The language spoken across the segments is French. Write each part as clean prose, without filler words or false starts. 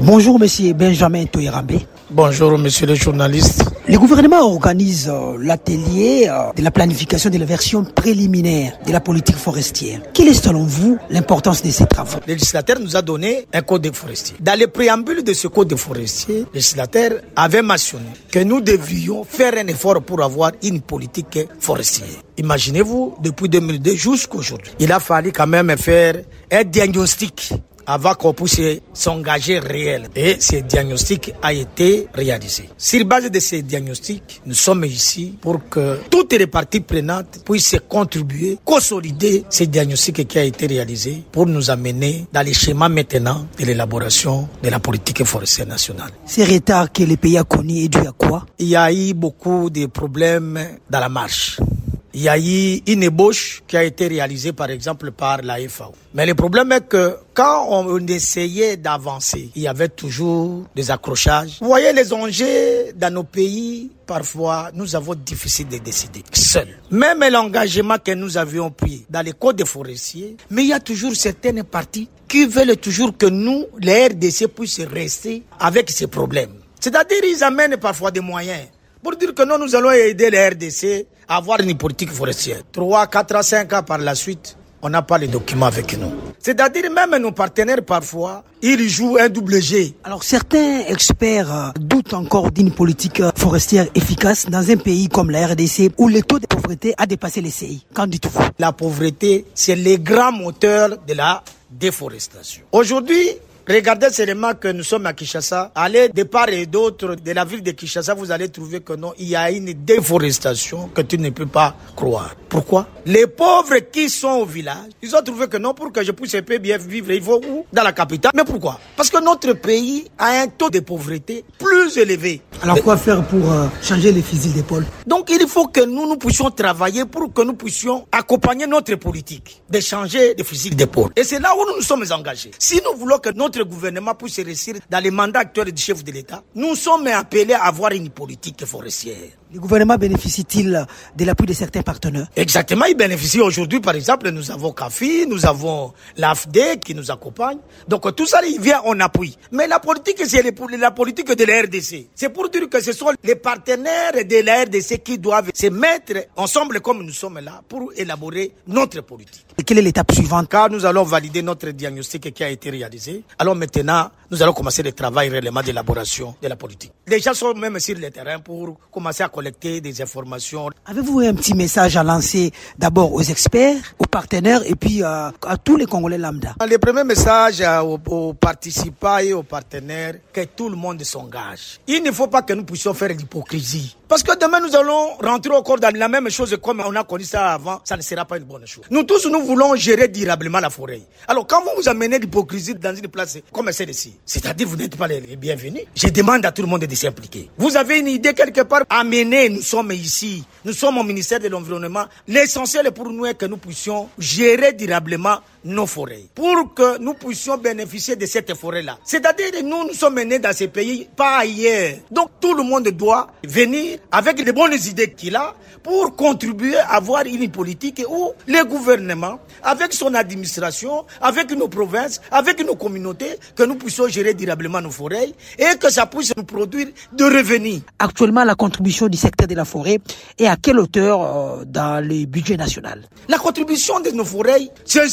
Bonjour monsieur Benjamin Toyerambe. Bonjour monsieur le journaliste. Le gouvernement organise l'atelier de la planification de la version préliminaire de la politique forestière. Quelle est selon vous l'importance de ces travaux? Le législateur nous a donné un code forestier. Dans le préambule de ce code forestier, le législateur avait mentionné que nous devrions faire un effort pour avoir une politique forestière. Imaginez-vous, depuis 2002 jusqu'aujourd'hui, il a fallu quand même faire un diagnostic avant qu'on puisse s'engager réel. Et ce diagnostic a été réalisé. Sur base de ces diagnostics, nous sommes ici pour que toutes les parties prenantes puissent contribuer, consolider ce diagnostic qui a été réalisé pour nous amener dans les schémas maintenant de l'élaboration de la politique forestière nationale. Ces retards que le pays a connus est dû à quoi? Il y a eu beaucoup de problèmes dans la marche. Il y a eu une ébauche qui a été réalisée par exemple par la FAO. Mais le problème est que quand on essayait d'avancer, il y avait toujours des accrochages. Vous voyez les enjeux dans nos pays, parfois nous avons difficile de décider seuls. Même l'engagement que nous avions pris dans les codes forestiers, mais il y a toujours certaines parties qui veulent toujours que nous, les RDC, puissent rester avec ces problèmes. C'est-à-dire ils amènent parfois des moyens pour dire que non, nous allons aider les RDC à avoir une politique forestière. 3, 4, 5 ans par la suite, on n'a pas les documents avec nous. C'est-à-dire même nos partenaires parfois, ils jouent un double jeu. Alors certains experts doutent encore d'une politique forestière efficace dans un pays comme la RDC où le taux de pauvreté a dépassé les CI. Qu'en dites-vous? La pauvreté, c'est le grand moteur de la déforestation. Aujourd'hui, regardez seulement que nous sommes à Kinshasa. Allez de part et d'autre de la ville de Kinshasa, vous allez trouver que non, il y a une déforestation que tu ne peux pas croire. Pourquoi? Les pauvres qui sont au village, ils ont trouvé que non, pour que je puisse bien vivre, il faut où? Dans la capitale. Mais pourquoi? Parce que notre pays a un taux de pauvreté plus élevé. Alors quoi faire pour changer les fusils d'épaule? Donc il faut que nous puissions travailler pour que nous puissions accompagner notre politique de changer de fusil d'épaule. Et c'est là où nous nous sommes engagés. Si nous voulons que notre gouvernement puisse réussir dans les mandats actuels du chef de l'État, nous sommes appelés à avoir une politique forestière. Le gouvernement bénéficie-t-il de l'appui de certains partenaires? Exactement, il bénéficie aujourd'hui, par exemple, nous avons CAFI, nous avons l'AFD qui nous accompagne. Donc tout ça, il vient en appui. Mais la politique, c'est la politique de la RDC. C'est pour dire que ce sont les partenaires de la RDC qui doivent se mettre ensemble comme nous sommes là pour élaborer notre politique. Et quelle est l'étape suivante? Quand nous allons valider notre diagnostic qui a été réalisé, alors maintenant, nous allons commencer le travail réellement d'élaboration de la politique. Les gens sont même sur le terrain pour commencer à collecter des informations. Avez-vous un petit message à lancer d'abord aux experts, aux partenaires et puis à tous les Congolais lambda? Le premier message aux participants et aux partenaires, que tout le monde s'engage. Il ne faut pas que nous puissions faire l'hypocrisie. Parce que demain, nous allons rentrer encore dans la même chose comme on a connu ça avant. Ça ne sera pas une bonne chose. Nous tous, nous voulons gérer durablement la forêt. Alors, quand vous amenez l'hypocrisie dans une place comme celle-ci, c'est-à-dire vous n'êtes pas les bienvenus, je demande à tout le monde de s'impliquer. Vous avez une idée quelque part à mener. Nous sommes ici. Nous sommes au ministère de l'Environnement. L'essentiel pour nous est que nous puissions gérer durablement nos forêts. Pour que nous puissions bénéficier de cette forêt-là. C'est-à-dire que nous sommes menés dans ces pays, pas ailleurs. Donc, tout le monde doit venir avec les bonnes idées qu'il a pour contribuer à avoir une politique où le gouvernement, avec son administration, avec nos provinces, avec nos communautés, que nous puissions gérer durablement nos forêts et que ça puisse nous produire de revenus. Actuellement, la contribution du secteur de la forêt est à quelle hauteur dans le budget national? La contribution de nos forêts, c'est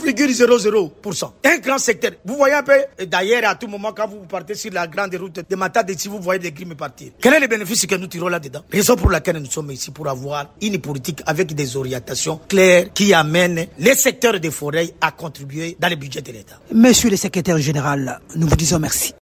0,00%. Un grand secteur. Vous voyez un peu, d'ailleurs, à tout moment, quand vous partez sur la grande route de Matadi, si vous voyez des grimes partir. Quel est le bénéfice que nous tirons là-dedans? Raison pour laquelle nous sommes ici, pour avoir une politique avec des orientations claires qui amènent les secteurs des forêts à contribuer dans le budget de l'État. Monsieur le secrétaire général, nous vous disons merci.